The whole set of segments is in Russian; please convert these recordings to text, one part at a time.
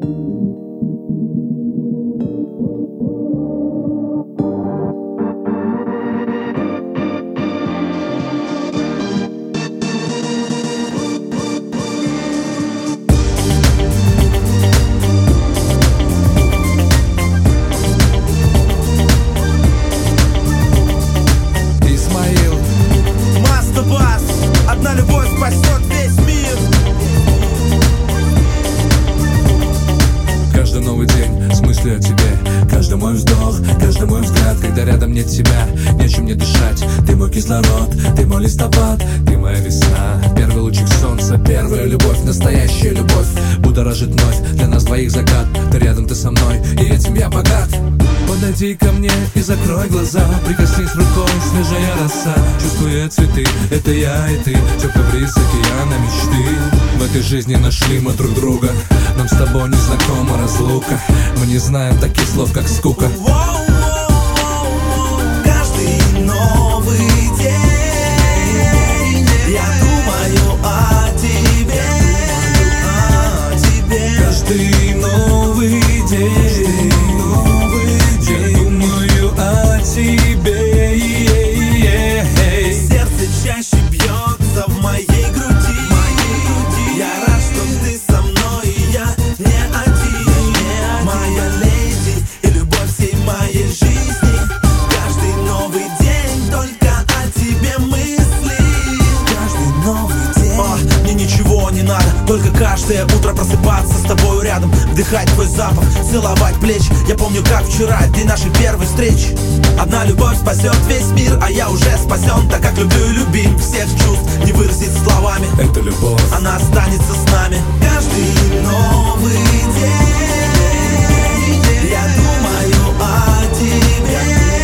Одна любовь спасет весь мир. Каждый новый день с мыслью о тебе, каждый мой вздох, каждый мой взгляд. Когда рядом нет тебя, нечем мне дышать. Ты мой кислород, ты мой листопад, ты моя весна. Первый лучик солнца, первая любовь, настоящая любовь. Будоражит вновь для нас двоих закат. Ты рядом, ты со мной, и этим я богат. Подойди ко мне и закрой глаза, прикоснись рукой, свежая роса. Чувствуя цветы, это я и ты, теплый бриз океана мечты. В этой жизни нашли мы друг друга, нам с тобой не знакома разлука. Мы не знаем таких слов, как скука. Каждый новый день я думаю о тебе, Каждый новый день я думаю о тебе. Сердце чаще бьется в моей груди. Я рад, что ты со мной, и я не один. Моя леди и любовь всей моей жизни. Каждый новый день только о тебе мысли. Каждый новый день. Мне ничего не надо, только каждое утро просыпаться с тобою рядом, вдыхать твой запах, целовать плечи. Я помню, как вчера, день нашей первой встречи. Одна любовь спасет весь мир, а я уже спасен, так как люблю и любим. Всех чувств не выразить словами. Это любовь, она останется с нами. Каждый новый день я думаю о тебе,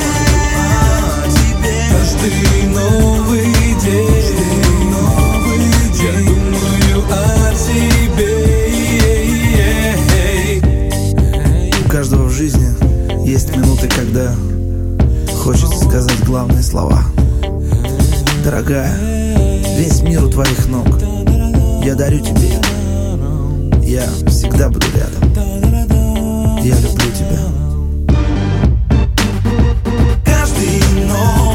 каждый новый день я думаю о тебе. У каждого в жизни есть минуты, когда хочется сказать главные слова. Дорогая, весь мир у твоих ног. Я дарю тебе. Я всегда буду рядом. Я люблю тебя. каждый новый